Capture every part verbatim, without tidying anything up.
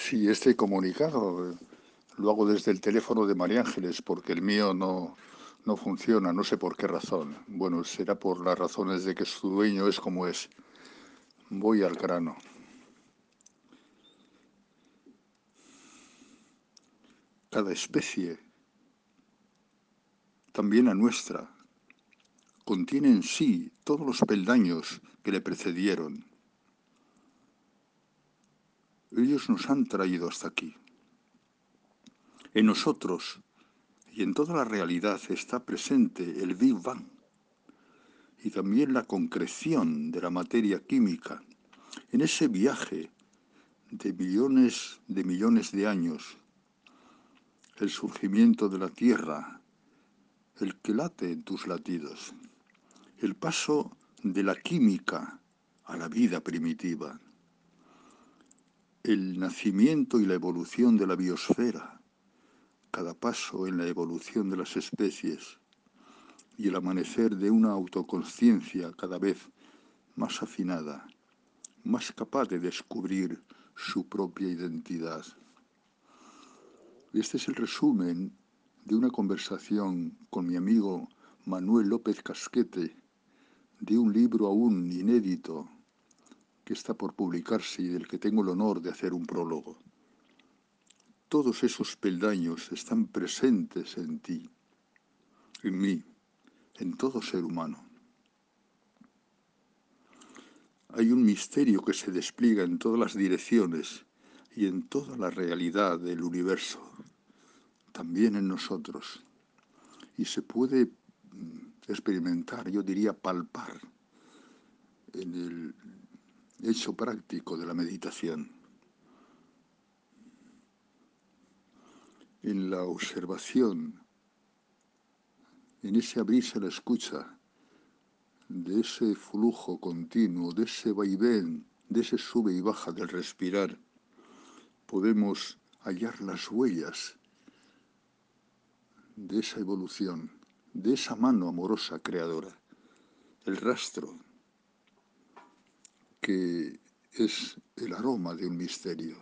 Sí, este comunicado eh, lo hago desde el teléfono de María Ángeles porque el mío no, no funciona, no sé por qué razón. Bueno, será por las razones de que su dueño es como es. Voy al grano. Cada especie, también la nuestra, contiene en sí todos los peldaños que le precedieron. Ellos nos han traído hasta aquí. En nosotros y en toda la realidad está presente el Big Bang y también la concreción de la materia química. En ese viaje de millones de millones de años, el surgimiento de la Tierra, el que late en tus latidos, el paso de la química a la vida primitiva, el nacimiento y la evolución de la biosfera, cada paso en la evolución de las especies y el amanecer de una autoconsciencia cada vez más afinada, más capaz de descubrir su propia identidad. Este es el resumen de una conversación con mi amigo Manuel López Casquete, de un libro aún inédito que está por publicarse y del que tengo el honor de hacer un prólogo. Todos esos peldaños están presentes en ti, en mí, en todo ser humano. Hay un misterio que se despliega en todas las direcciones y en toda la realidad del universo, también en nosotros. Y se puede experimentar, yo diría palpar, en el hecho práctico de la meditación, en la observación, en ese abrirse a la escucha, de ese flujo continuo, de ese vaivén, de ese sube y baja del respirar, podemos hallar las huellas de esa evolución, de esa mano amorosa creadora, el rastro que es el aroma de un misterio.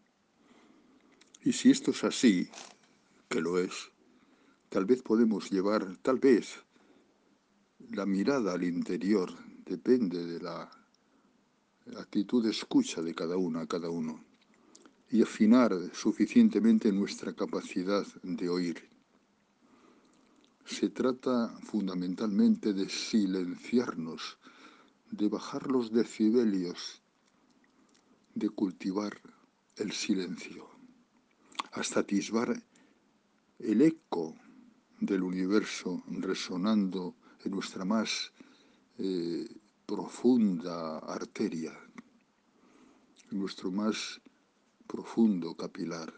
Y si esto es así, que lo es, tal vez podemos llevar, tal vez, la mirada al interior, depende de la actitud de escucha de cada una, a cada uno, y afinar suficientemente nuestra capacidad de oír. Se trata fundamentalmente de silenciarnos, de bajar los decibelios, de cultivar el silencio, hasta atisbar el eco del universo resonando en nuestra más eh, profunda arteria, en nuestro más profundo capilar,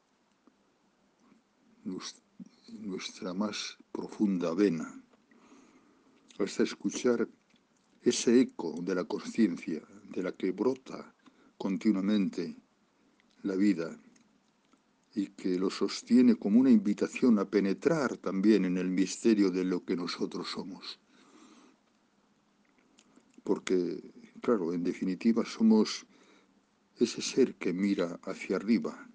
nuestra más profunda vena, hasta escuchar ese eco de la conciencia de la que brota continuamente la vida y que lo sostiene como una invitación a penetrar también en el misterio de lo que nosotros somos. Porque, claro, en definitiva somos ese ser que mira hacia arriba,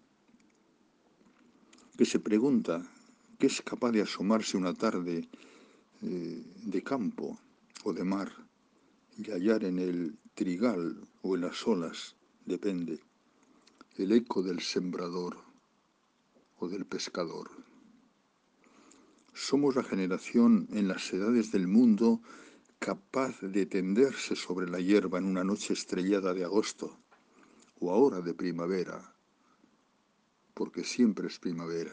que se pregunta, que es capaz de asomarse una tarde eh, de campo o de mar y hallar en el trigal o en las olas, depende, el eco del sembrador o del pescador. Somos la generación en las edades del mundo capaz de tenderse sobre la hierba en una noche estrellada de agosto o ahora de primavera, porque siempre es primavera,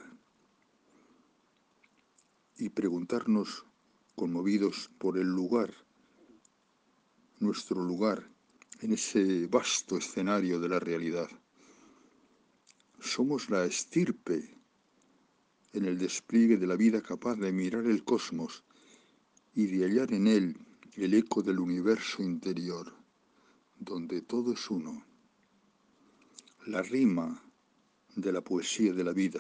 y preguntarnos, conmovidos por el lugar, nuestro lugar en ese vasto escenario de la realidad. Somos la estirpe en el despliegue de la vida capaz de mirar el cosmos y de hallar en él el eco del universo interior, donde todo es uno. La rima de la poesía de la vida,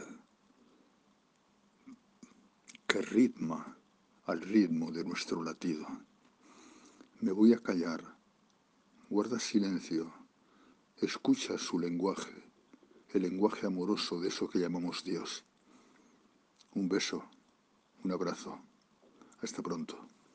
que ritma al ritmo de nuestro latido. Me voy a callar, guarda silencio, escucha su lenguaje, el lenguaje amoroso de eso que llamamos Dios. Un beso, un abrazo. Hasta pronto.